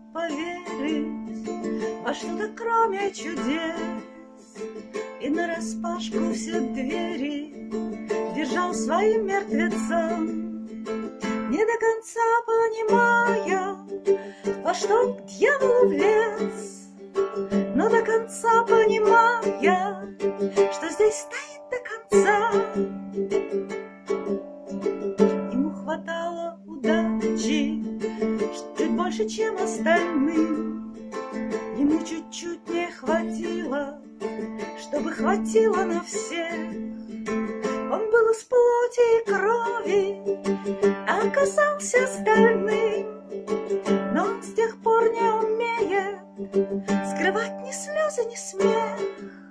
поверить во что-то кроме чудес, и нараспашку все двери держал своим мертвецам, не до конца понимая, во что к дьяволу влез, но до конца понимая, что здесь стоит до конца. Ему хватало удачи чуть больше, чем остальным. Ему чуть-чуть не хватило, чтобы хватило на всех. Он был из плоти и крови, а оказался стальным. Но он с тех пор не умеет скрывать ни слезы, ни смех.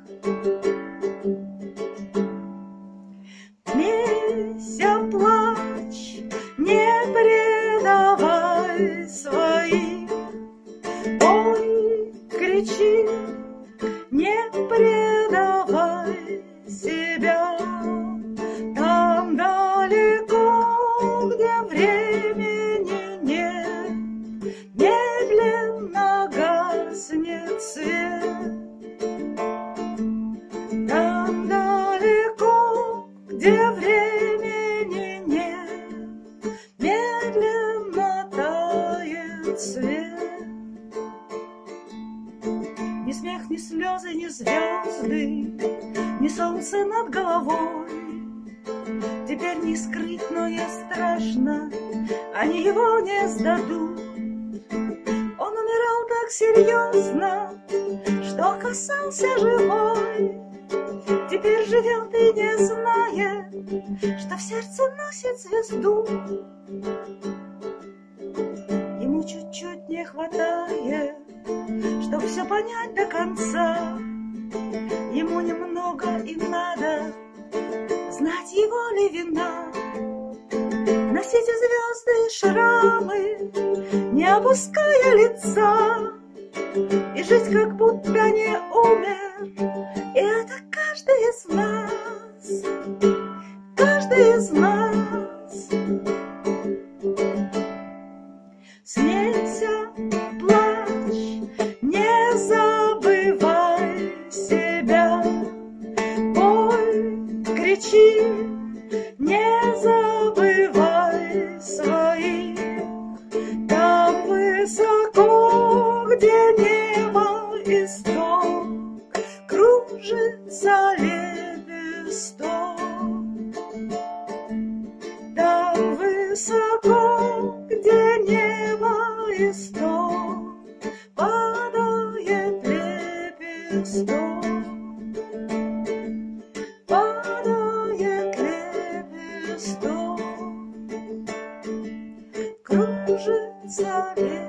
Смейся, плачь, не предавай своих. Ой, кричи, не предавай себя. Там далеко, где времени нет, медленно гаснет свет. Там далеко, где времени нет, медленно тает свет. Ни смех, ни слезы, ни звезды, ни солнце над головой теперь не скрыть, но и страшно, они его не сдадут. Он умирал так серьезно, что оказался живой. Теперь живет и не знает, что в сердце носит звезду. Ему чуть-чуть не хватает, чтоб все понять до конца. Ему немного и надо знать его ли вина. Носите звезды и шрамы, не опуская лица, и жить как будто не умер. И это каждый из нас, каждый из нас. Смейся, плачь, не забывай себя. Ой, кричи, не забывай своих. Там высоко, где небо исток, кружится лепесток. Там высоко, где небо исток, падает лепесток. Падает лепесток, кружится лепесток.